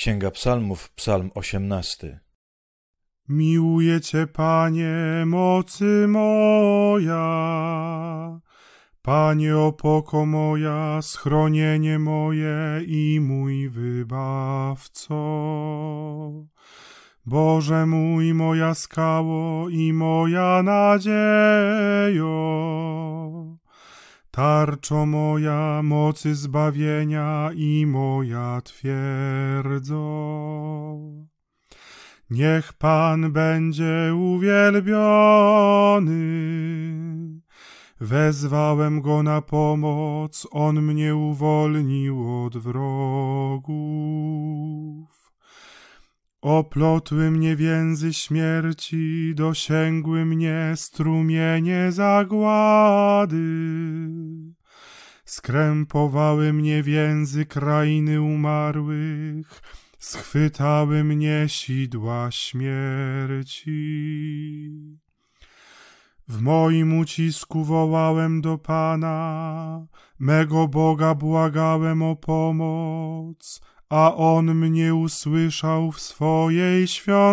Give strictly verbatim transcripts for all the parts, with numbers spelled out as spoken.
Księga Psalmów, Psalm osiemnasty. Miłuję Cię, Panie, mocy moja, Panie, opoko moja, schronienie moje i mój wybawco. Boże mój, moja skało i moja nadziejo, tarczo moja mocy zbawienia i moja twierdzo. Niech Pan będzie uwielbiony. Wezwałem Go na pomoc, On mnie uwolnił od wrogów. Oplotły mnie więzy śmierci, dosięgły mnie strumienie zagłady. Skrępowały mnie więzy krainy umarłych, schwytały mnie sidła śmierci. W moim ucisku wołałem do Pana, mego Boga błagałem o pomoc, a On mnie usłyszał w swojej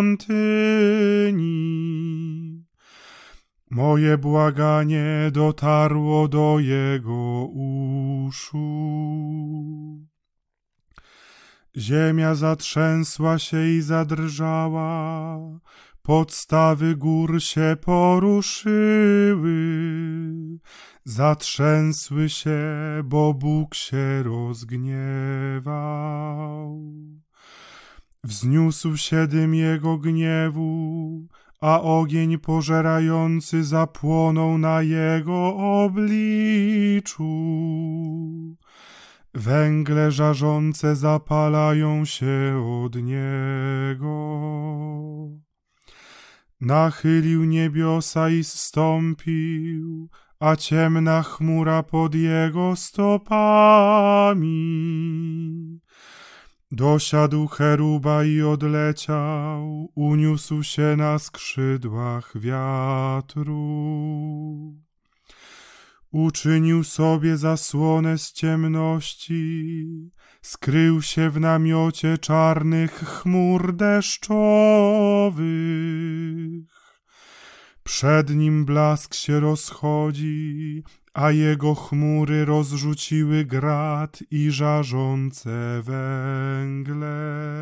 świątyni. Moje błaganie dotarło do Jego uszu. Ziemia zatrzęsła się i zadrżała, podstawy gór się poruszyły, zatrzęsły się, bo Bóg się rozgniewał. Wzniósł się dym Jego gniewu, a ogień pożerający zapłonął na Jego obliczu. Węgle żarzące zapalają się od Niego. Nachylił niebiosa i zstąpił, a ciemna chmura pod Jego stopami. Dosiadł cheruba i odleciał, uniósł się na skrzydłach wiatru. Uczynił sobie zasłonę z ciemności, skrył się w namiocie czarnych chmur deszczowych. Przed nim blask się rozchodzi, a jego chmury rozrzuciły grat i żarzące węgle.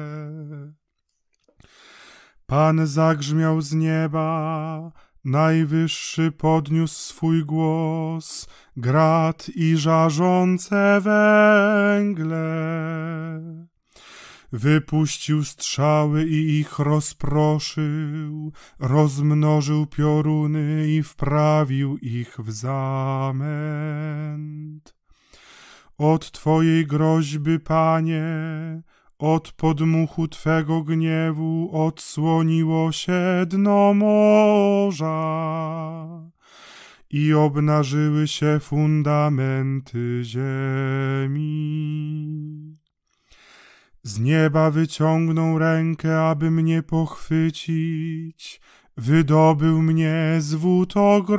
Pan zagrzmiał z nieba, Najwyższy podniósł swój głos, grat i żarzące węgle. Wypuścił strzały i ich rozproszył, rozmnożył pioruny i wprawił ich w zamęt. Od Twojej groźby, Panie, od podmuchu Twego gniewu odsłoniło się dno morza i obnażyły się fundamenty ziemi. Z nieba wyciągnął rękę, aby mnie pochwycić, wydobył mnie z wód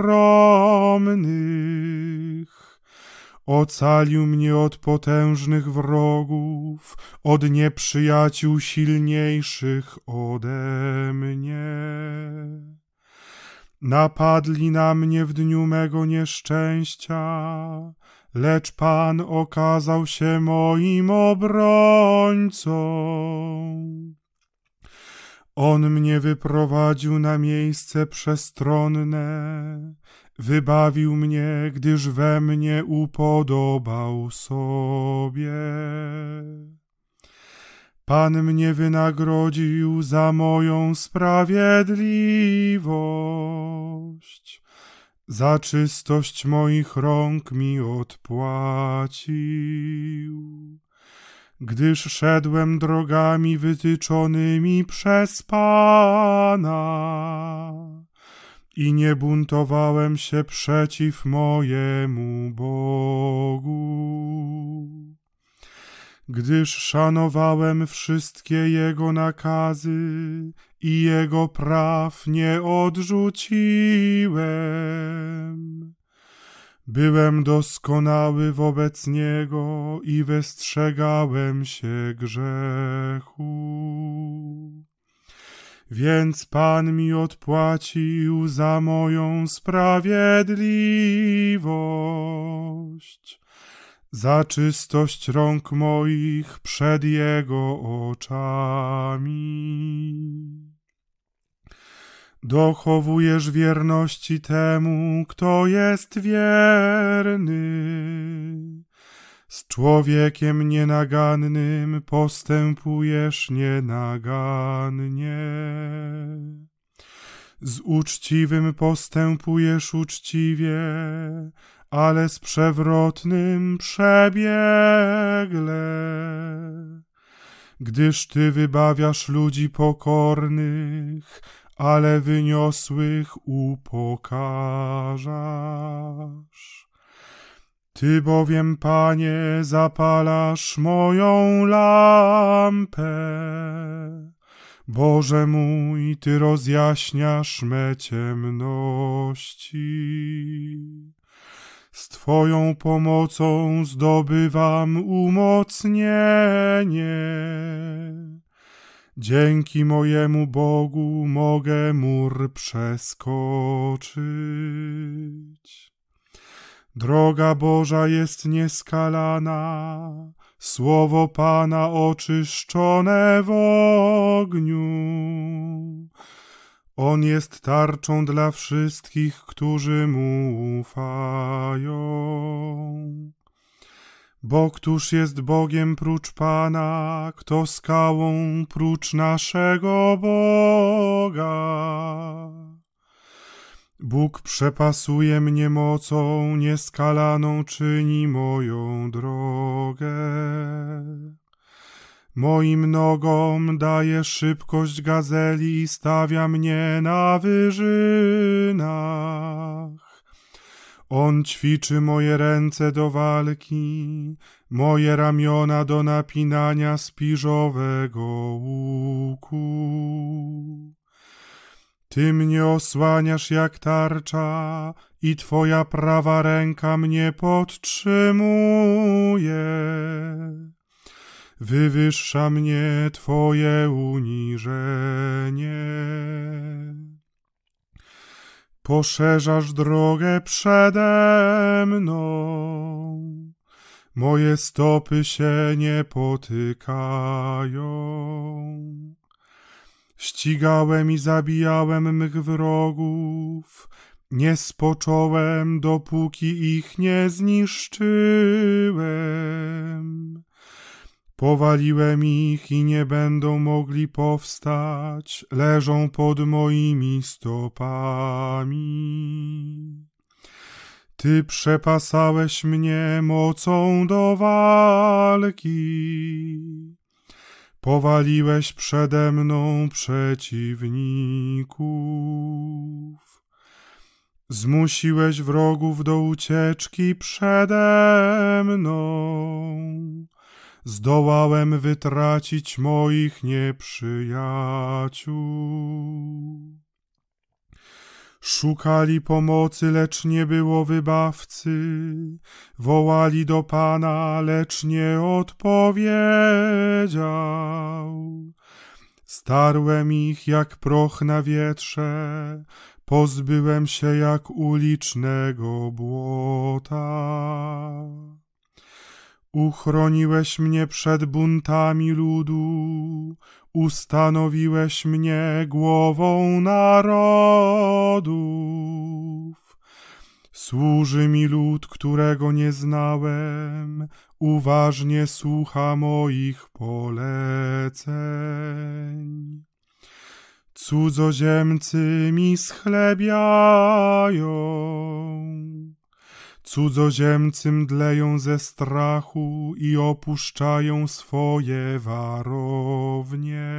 ogromnych. Ocalił mnie od potężnych wrogów, od nieprzyjaciół silniejszych ode mnie. Napadli na mnie w dniu mego nieszczęścia, lecz Pan okazał się moim obrońcą. On mnie wyprowadził na miejsce przestronne, wybawił mnie, gdyż we mnie upodobał sobie. Pan mnie wynagrodził za moją sprawiedliwość, za czystość moich rąk mi odpłacił. Gdyż szedłem drogami wytyczonymi przez Pana i nie buntowałem się przeciw mojemu Bogu. Gdyż szanowałem wszystkie Jego nakazy i Jego praw nie odrzuciłem. Byłem doskonały wobec Niego i wystrzegałem się grzechu. Więc Pan mi odpłacił za moją sprawiedliwość, za czystość rąk moich przed Jego oczami. Dochowujesz wierności temu, kto jest wierny. Z człowiekiem nienagannym postępujesz nienagannie. Z uczciwym postępujesz uczciwie, ale z przewrotnym przebiegle. Gdyż Ty wybawiasz ludzi pokornych, ale wyniosłych upokarzasz. Ty bowiem, Panie, zapalasz moją lampę. Boże mój, Ty rozjaśniasz me ciemności. Z Twoją pomocą zdobywam umocnienie. Dzięki mojemu Bogu mogę mur przeskoczyć. Droga Boża jest nieskalana, słowo Pana oczyszczone w ogniu. On jest tarczą dla wszystkich, którzy Mu ufają. Bo któż jest Bogiem prócz Pana, kto skałą prócz naszego Boga? Bóg przepasuje mnie mocą, nieskalaną czyni moją drogę. Moim nogom daje szybkość gazeli i stawia mnie na wyżynach. On ćwiczy moje ręce do walki, moje ramiona do napinania spiżowego łuku. Ty mnie osłaniasz jak tarcza i Twoja prawa ręka mnie podtrzymuje. Wywyższa mnie Twoje uniżenie. Poszerzasz drogę przede mną, moje stopy się nie potykają. Ścigałem i zabijałem mych wrogów, nie spocząłem, dopóki ich nie zniszczyłem. Powaliłem ich i nie będą mogli powstać, leżą pod moimi stopami. Ty przepasałeś mnie mocą do walki. Powaliłeś przede mną przeciwników. Zmusiłeś wrogów do ucieczki przede mną. Zdołałem wytracić moich nieprzyjaciół. Szukali pomocy, lecz nie było wybawcy. Wołali do Pana, lecz nie odpowiedział. Starłem ich jak proch na wietrze, pozbyłem się jak ulicznego błota. Uchroniłeś mnie przed buntami ludu, ustanowiłeś mnie głową narodów. Służy mi lud, którego nie znałem, uważnie słucha moich poleceń. Cudzoziemcy mi schlebiają, cudzoziemcy mdleją ze strachu i opuszczają swoje warownie.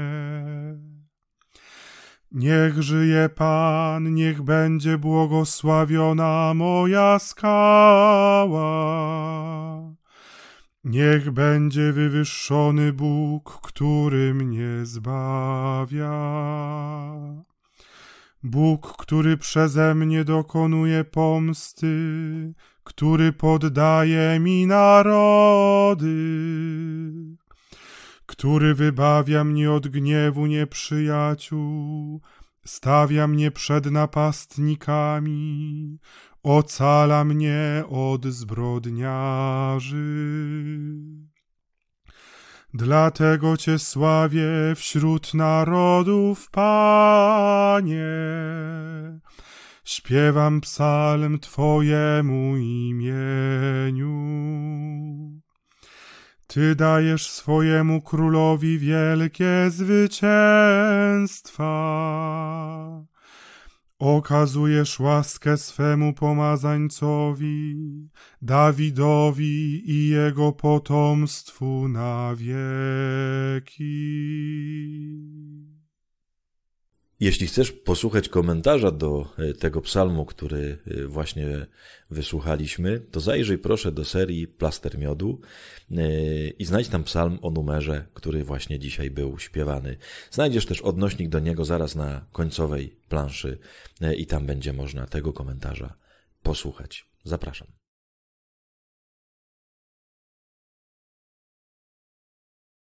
Niech żyje Pan, niech będzie błogosławiona moja skała. Niech będzie wywyższony Bóg, który mnie zbawia. Bóg, który przeze mnie dokonuje pomsty, który poddaje mi narody, który wybawia mnie od gniewu nieprzyjaciół, stawia mnie przed napastnikami, ocala mnie od zbrodniarzy. Dlatego Cię sławię wśród narodów, Panie. Śpiewam psalm Twojemu imieniu. Ty dajesz swojemu królowi wielkie zwycięstwa. Okazujesz łaskę swemu pomazańcowi, Dawidowi i jego potomstwu na wieki. Jeśli chcesz posłuchać komentarza do tego psalmu, który właśnie wysłuchaliśmy, to zajrzyj proszę do serii Plaster Miodu i znajdź tam psalm o numerze, który właśnie dzisiaj był śpiewany. Znajdziesz też odnośnik do niego zaraz na końcowej planszy i tam będzie można tego komentarza posłuchać. Zapraszam.